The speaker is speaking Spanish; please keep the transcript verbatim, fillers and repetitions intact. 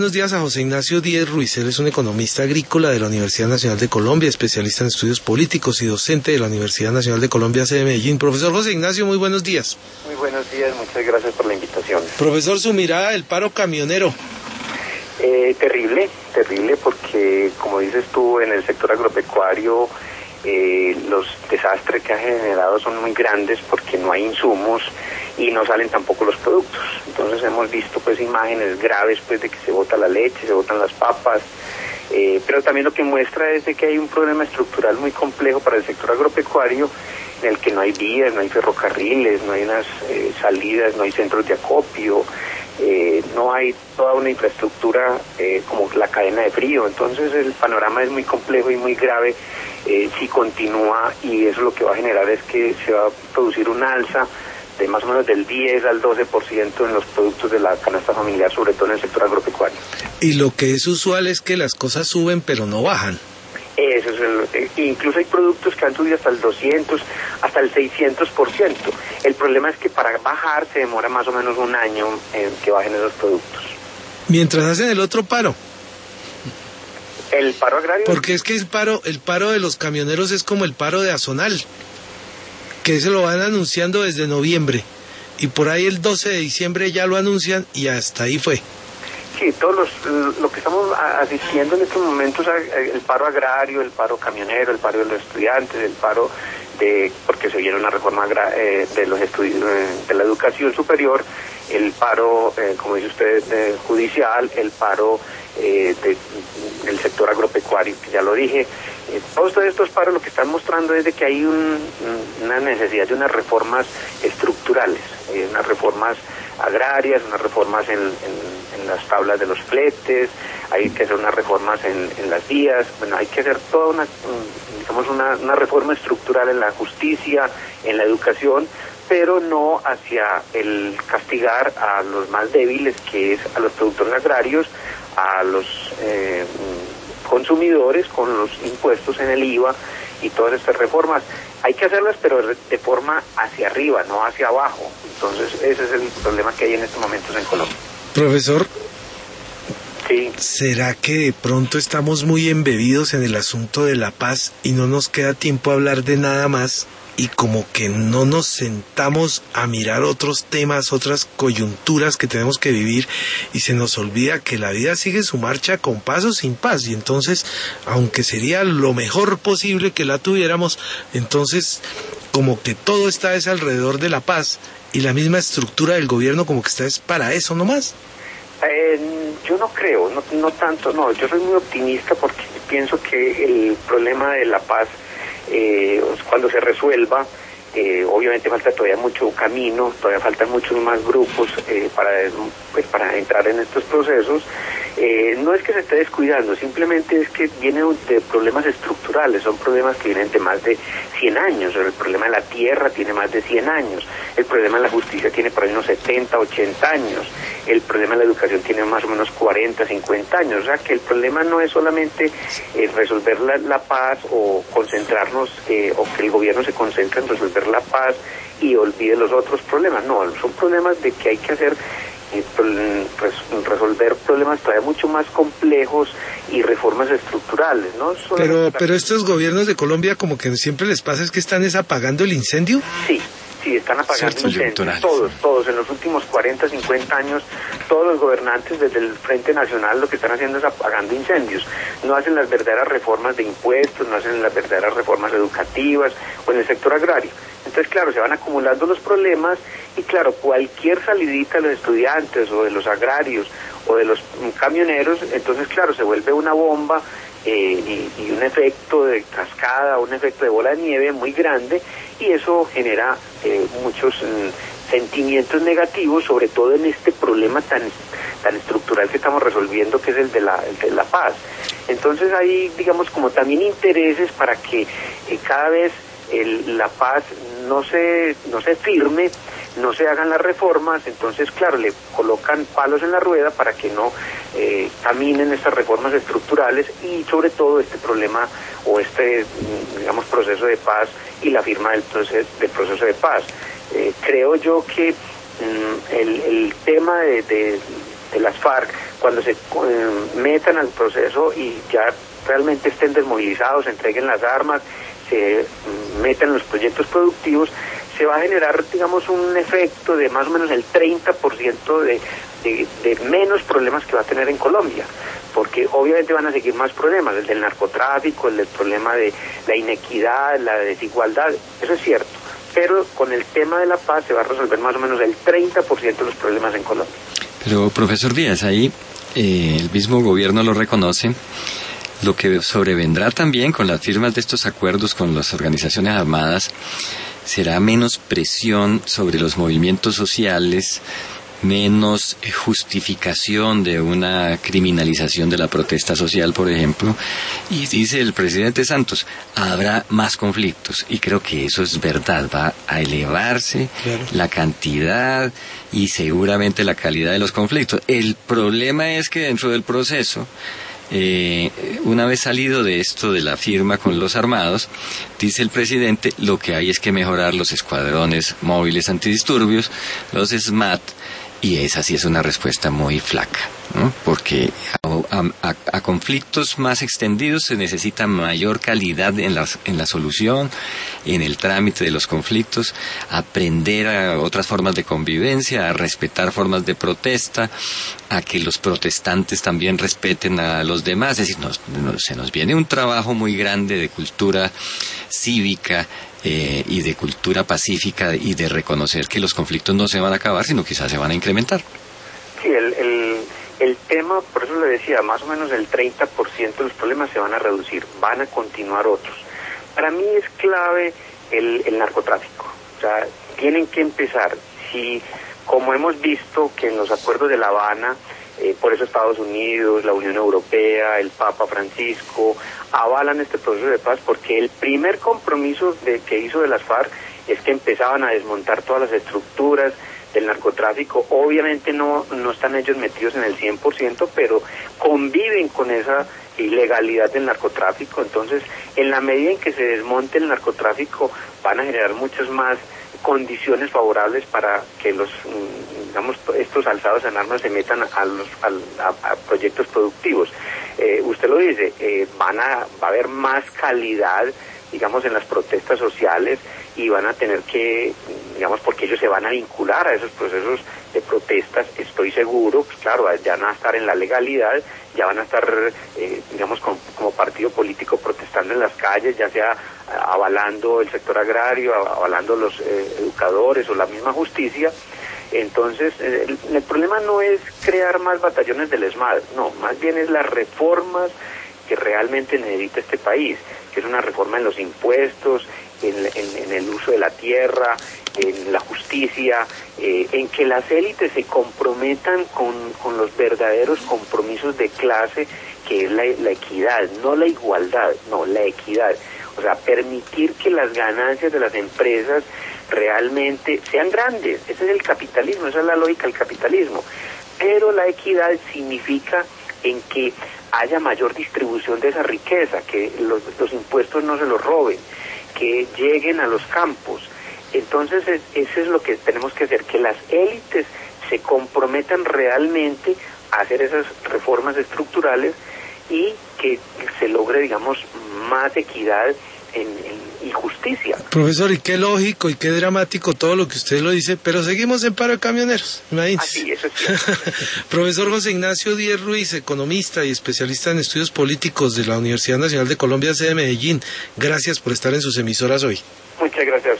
Buenos días a José Ignacio Díez Ruiz. Él es un economista agrícola de la Universidad Nacional de Colombia, especialista en estudios políticos y docente de la Universidad Nacional de Colombia, sede de Medellín. Profesor José Ignacio, muy buenos días. Muy buenos días, muchas gracias por la invitación. Profesor, su mirada del paro camionero. Eh, terrible, terrible porque, como dices tú, en el sector agropecuario eh, los desastres que ha generado son muy grandes porque no hay insumos y no salen tampoco los productos. Entonces hemos visto pues imágenes graves pues de que se bota la leche, se botan las papas, eh, pero también lo que muestra es de que hay un problema estructural muy complejo para el sector agropecuario en el que no hay vías, no hay ferrocarriles, no hay unas eh, salidas, no hay centros de acopio, eh, no hay toda una infraestructura eh, como la cadena de frío. Entonces el panorama es muy complejo y muy grave eh, si continúa, y eso lo que va a generar es que se va a producir un alza de más o menos del diez al doce por ciento en los productos de la canasta familiar, sobre todo en el sector agropecuario. Y lo que es usual es que las cosas suben pero no bajan. Eso es el, incluso hay productos que han subido hasta el doscientos, hasta el seiscientos por ciento. El problema es que para bajar se demora más o menos un año en que bajen esos productos. Mientras hacen el otro paro. El paro agrario. Porque es que el paro, el paro de los camioneros es como el paro de Azonal, que se lo van anunciando desde noviembre, y por ahí el doce de diciembre ya lo anuncian y hasta ahí fue. Sí, todos los, lo que estamos asistiendo en estos momentos, el paro agrario, el paro camionero, el paro de los estudiantes, el paro de, porque se viene una reforma eh, de los estudios de la educación superior, el paro, eh, como dice usted, eh, judicial, el paro eh, de, del sector agropecuario, que ya lo dije. Eh, todos estos paros lo que están mostrando es de que hay un, una necesidad de unas reformas estructurales, eh, unas reformas agrarias, unas reformas en, en, en las tablas de los fletes, hay que hacer unas reformas en, en las vías, bueno, hay que hacer toda una, digamos, una, una reforma estructural en la justicia, en la educación, pero no hacia el castigar a los más débiles, que es a los productores agrarios, a los eh, consumidores con los impuestos en el I V A y todas estas reformas. Hay que hacerlas, pero de forma hacia arriba, no hacia abajo. Entonces, ese es el problema que hay en estos momentos en Colombia. Profesor, sí. ¿Será que de pronto estamos muy embebidos en el asunto de la paz y no nos queda tiempo a hablar de nada más? Y como que no nos sentamos a mirar otros temas, otras coyunturas que tenemos que vivir, y se nos olvida que la vida sigue su marcha con paz o sin paz, y entonces, aunque sería lo mejor posible que la tuviéramos, entonces como que todo está es alrededor de la paz, y la misma estructura del gobierno como que está es para eso nomás. Eh, yo no creo, no, no tanto, no, yo soy muy optimista porque pienso que el problema de la paz, Eh, cuando se resuelva, eh, obviamente falta todavía mucho camino, todavía faltan muchos más grupos eh, para, pues, para entrar en estos procesos. Eh, no es que se esté descuidando, simplemente es que viene de problemas estructurales, son problemas que vienen de más de cien años. El problema de la tierra tiene más de cien años, el problema de la justicia tiene por ahí unos setenta, ochenta años, el problema de la educación tiene más o menos cuarenta, cincuenta años. O sea que el problema no es solamente eh, resolver la, la paz o concentrarnos, eh, o que el gobierno se concentre en resolver la paz y olvide los otros problemas. No, son problemas de que hay que hacer resolver problemas todavía mucho más complejos y reformas estructurales, ¿no? Pero, pero estos gobiernos de Colombia, como que siempre les pasa, es que están es apagando el incendio. Sí, sí, están apagando incendios, todos, todos, en los últimos cuarenta, cincuenta años, todos los gobernantes desde el Frente Nacional lo que están haciendo es apagando incendios, no hacen las verdaderas reformas de impuestos, no hacen las verdaderas reformas educativas o en el sector agrario. Entonces, claro, se van acumulando los problemas y, claro, cualquier salidita de los estudiantes o de los agrarios o de los camioneros, entonces, claro, se vuelve una bomba eh, y, y un efecto de cascada, un efecto de bola de nieve muy grande, y eso genera eh, muchos eh, sentimientos negativos, sobre todo en este problema tan, tan estructural que estamos resolviendo, que es el de la, el de la paz. Entonces hay, digamos, como también intereses para que eh, cada vez el, la paz no se, no se firme, no se hagan las reformas. Entonces, claro, le colocan palos en la rueda para que no eh, caminen estas reformas estructurales y sobre todo este problema o este, digamos, proceso de paz y la firma del proceso, del proceso de paz. Eh, creo yo que mm, el, el tema de, de, de las FARC cuando se eh, metan al proceso y ya realmente estén desmovilizados, entreguen las armas, se metan en los proyectos productivos, se va a generar, digamos, un efecto de más o menos el treinta por ciento de, de, de menos problemas que va a tener en Colombia, porque obviamente van a seguir más problemas, el del narcotráfico, el del problema de la inequidad, la desigualdad, eso es cierto, pero con el tema de la paz se va a resolver más o menos el treinta por ciento de los problemas en Colombia. Pero, profesor Díaz, ahí eh, el mismo gobierno lo reconoce. Lo que sobrevendrá también con las firmas de estos acuerdos con las organizaciones armadas será menos presión sobre los movimientos sociales, menos justificación de una criminalización de la protesta social, por ejemplo, y dice el presidente Santos, habrá más conflictos, y creo que eso es verdad, va a elevarse claro. la cantidad y seguramente la calidad de los conflictos. El problema es que dentro del proceso, Eh, una vez salido de esto de la firma con los armados, dice el presidente, lo que hay es que mejorar los escuadrones móviles antidisturbios, los SMAT, y esa sí es una respuesta muy flaca, ¿no? Porque a, a, a conflictos más extendidos se necesita mayor calidad en la, en la solución, en el trámite de los conflictos, aprender a otras formas de convivencia, a respetar formas de protesta, a que los protestantes también respeten a los demás. Es decir, nos, nos, se nos viene un trabajo muy grande de cultura cívica, Eh, y de cultura pacífica y de reconocer que los conflictos no se van a acabar, sino quizás se van a incrementar. Sí, el, el, el tema, por eso le decía, más o menos el treinta por ciento de los problemas se van a reducir, van a continuar otros. Para mí es clave el, el narcotráfico, o sea, tienen que empezar, si como hemos visto que en los acuerdos de La Habana, Eh, por eso Estados Unidos, la Unión Europea, el Papa Francisco avalan este proceso de paz, porque el primer compromiso de, que hizo de las FARC es que empezaban a desmontar todas las estructuras del narcotráfico. Obviamente no, no están ellos metidos en el cien por ciento, pero conviven con esa ilegalidad del narcotráfico. Entonces, en la medida en que se desmonte el narcotráfico, van a generar muchas más condiciones favorables para que los, digamos, estos alzados en armas se metan a los a, a proyectos productivos. Eh, usted lo dice, eh, van a va a haber más calidad, digamos, en las protestas sociales, y van a tener que, digamos, porque ellos se van a vincular a esos procesos de protestas, estoy seguro, pues claro, ya van a estar en la legalidad, ya van a estar, eh, digamos, como, como partido político protestando en las calles, ya sea avalando el sector agrario, avalando los eh, educadores o la misma justicia. Entonces, eh, el, el problema no es crear más batallones del ESMAD, no, más bien es las reformas que realmente necesita este país, que es una reforma en los impuestos, en, en, en el uso de la tierra, en la justicia, eh, en que las élites se comprometan con, con los verdaderos compromisos de clase, que es la, la equidad, no la igualdad, no, la equidad. O sea, permitir que las ganancias de las empresas realmente sean grandes. Ese es el capitalismo, esa es la lógica del capitalismo. Pero la equidad significa en que haya mayor distribución de esa riqueza, que los, los impuestos no se los roben, que lleguen a los campos. Entonces, es, eso es lo que tenemos que hacer, que las élites se comprometan realmente a hacer esas reformas estructurales y que se logre, digamos, más equidad en, en, y justicia. Profesor, y qué lógico y qué dramático todo lo que usted lo dice, pero seguimos en paro de camioneros, imagínese. Así, eso es cierto. Profesor José Ignacio Díez Ruiz, economista y especialista en estudios políticos de la Universidad Nacional de Colombia, sede de Medellín, gracias por estar en sus emisoras hoy. Muchas gracias.